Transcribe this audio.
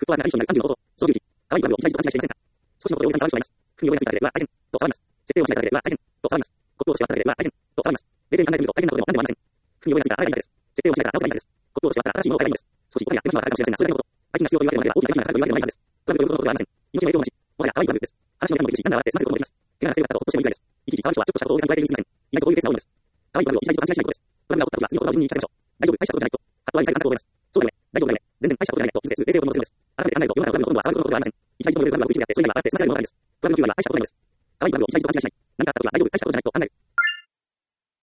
はなかに人になる30のこと、その11、可愛い番組をいきなりと勘違いしていませんか。少しのことで大げさに触る人がいます。国をやりすぎただけでは大変、と騒ぎます。設定を間違えただけでは大変、と騒ぎます。国を縛っただけでは大変、と騒ぎます。冷静に考えてみると大変なことでも何でもありません。国をやりすぎたらあれがいいです。設定を間違えたら直せばいいです。国を縛ったら新しいものを変えばいいです。少しお金や手間暇がかかるかもしれませんが、それだけのこと。大金が必要と言われるまでは大きな大金がかかると言われるまでないはずです。トラブルを呼ぶことではありません。命の影響もなし。もはや可愛い番組です。話の種もできるし、なんだ笑ってさせることもできます。怪我が強かったとほっとしてもいいぐらいです。いちいち騒ぐ人はちょっとしたことを大げさに加えているにすぎません。意外とこういうケースが多いのです。可愛い番組をいきなりと勘違いしないことです。トラブルが起こった時は次のことを順に言い聞かせましょう。大丈夫、大したことじゃないと。あとは言いたいかなと思います。そうだね。大丈夫だね。全然大したことじゃないねと気づけず冷静を保つのです。改めて考えると世の中のトラブルのほとんどは騒ぐことではありません。一体どのレベルトラブルが一部であって、それ以外は笑って済ませられるものがあるんです。トラブルの9割は大したことないのです。